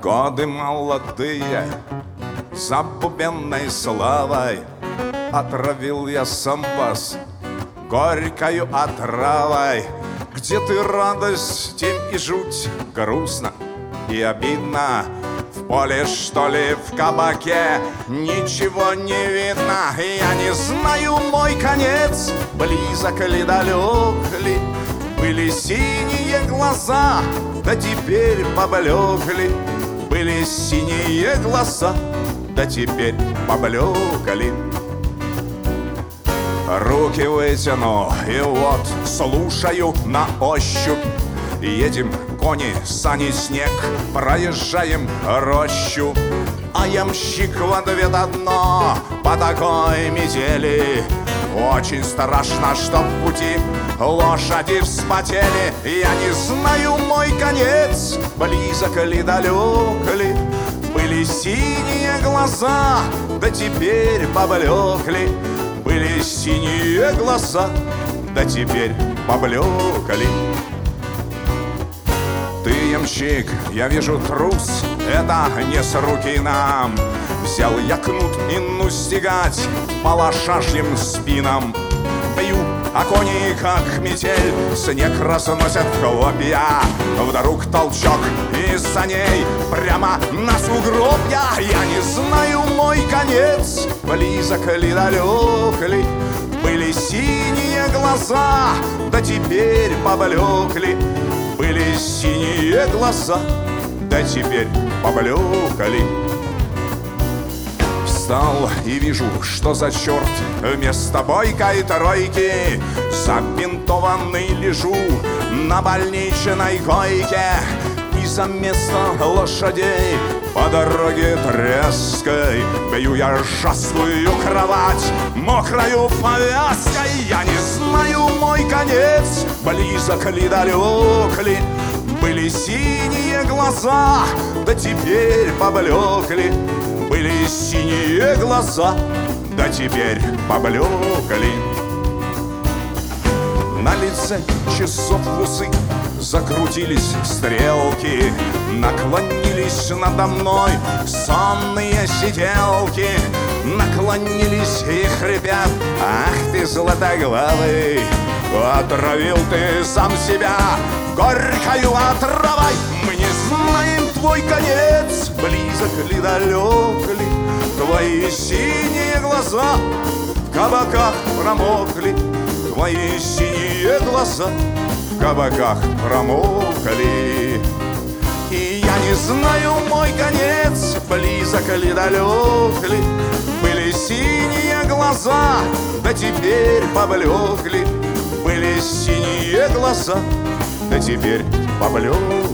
Годы молодые, забубенной славой отравил я сам вас горькою отравой. Где ты радость, тем и жуть, грустно и обидно. В поле, что ли, в кабаке ничего не видно. Я не знаю, мой конец близок ли, далек ли. Были синие глаза, да теперь поблекли. Были синие глаза, да теперь поблекли. Руки вытяну и вот слушаю на ощупь. Едем кони, сани, снег, проезжаем рощу. А ямщик в ответ одно: по такой метели очень страшно, что в пути лошади вспотели. Я не знаю, мой конец близок ли, далек ли. Были синие глаза, да теперь поблекли. Были синие глаза, да теперь поблекли. Ты, ямщик, я вижу трус, это не с руки нам. Взял я кнут и ну стегать по лошажьим спинам. Бью, а кони, как метель, снег разносят в хлопья. Вдруг толчок из саней прямо на сугроб я. Я не знаю, мой конец близок ли, далек ли. Были синие глаза, да теперь поблекли. Были синие глаза, да теперь поблекли. Встал и вижу, что за черт, вместо бойкой тройки забинтованный лежу на больничной койке. И за место лошадей по дороге тряской бью я жаскую кровать мокрою повязкой. Я не знаю, мой конец близок ли, далек ли. Были синие глаза, да теперь поблекли. Были синие глаза, да теперь поблекли. На лице часов усы закрутились стрелки. Наклонились надо мной сонные сиделки. Наклонились и хрипят: ах ты, златоглавый, отравил ты сам себя горькою отравой. Мы не знаем, твой конец близок ли, далек ли. Твои синие глаза в кабаках промокли. Твои синие глаза в кабаках промокли. И я не знаю, мой конец близок ли, далек ли. Были синие глаза, да теперь поблекли. Были синие глаза, да теперь поблекли.